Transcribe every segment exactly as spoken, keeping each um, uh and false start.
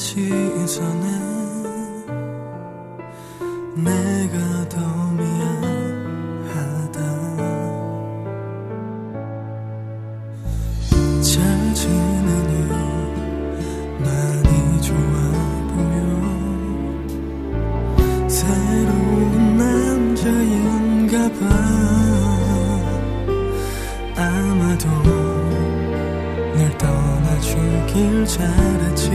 시선에 내가 더 미안하다. 잘 지내니 많이 좋아 보여. 새로운 남자인가 봐. 아마도 널 떠나주길 잘했지.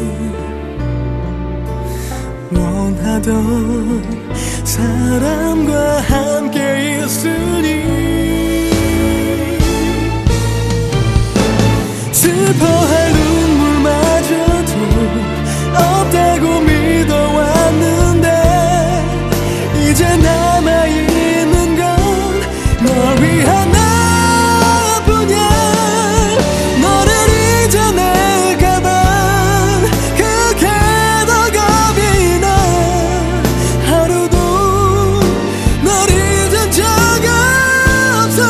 원하던 사람과 함께 있으니 슬퍼할 눈물마저도 없다고 믿어왔는데 이제 남아있는 건 널 위한 나뿐이야. 너를 잊어낼까봐 그게 더 겁이 나. 하루도 널 잊은 적 없어.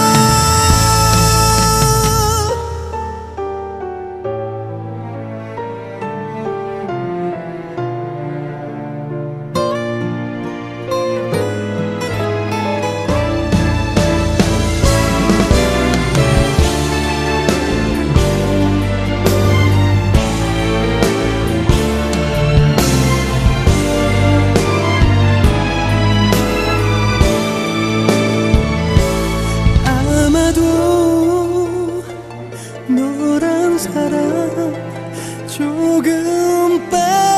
아마도 너란 사람 조금 빨리